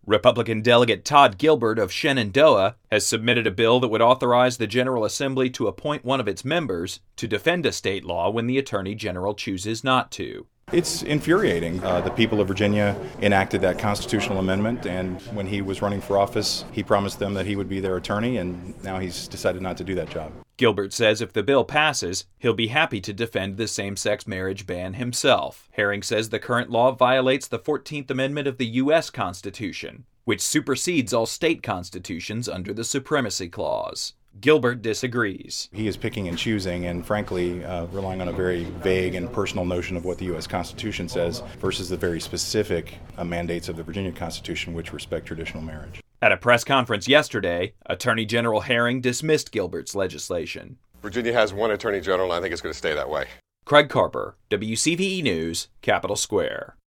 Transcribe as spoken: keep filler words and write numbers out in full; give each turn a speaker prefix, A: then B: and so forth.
A: Republican Delegate Todd Gilbert of Shenandoah has submitted a bill that would authorize the General Assembly to appoint one of its members to defend a state law when the Attorney General chooses not to.
B: It's infuriating. Uh, the people of Virginia enacted that constitutional amendment, and when he was running for office, he promised them that he would be their attorney, and now he's decided not to do that job.
A: Gilbert says if the bill passes, he'll be happy to defend the same-sex marriage ban himself. Herring says the current law violates the fourteenth Amendment of the U S Constitution, which supersedes all state constitutions under the Supremacy Clause. Gilbert disagrees.
B: He is picking and choosing and, frankly, uh, relying on a very vague and personal notion of what the U S Constitution says versus the very specific uh, mandates of the Virginia Constitution, which respect traditional marriage.
A: At a press conference yesterday, Attorney General Herring dismissed Gilbert's legislation.
C: Virginia has one Attorney General, and I think it's going to stay that way.
A: Craig Carper, W C V E News, Capitol Square.